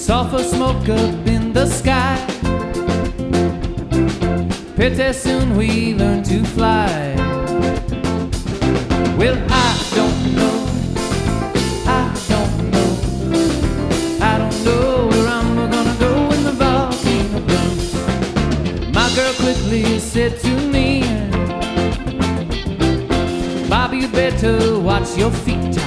sulfur smoke up in the sky. Pretty soon we learn to fly. Well, I don't know where I'm gonna go when the volcano burns. My girl quickly said to me, Bobby, you better watch your feet.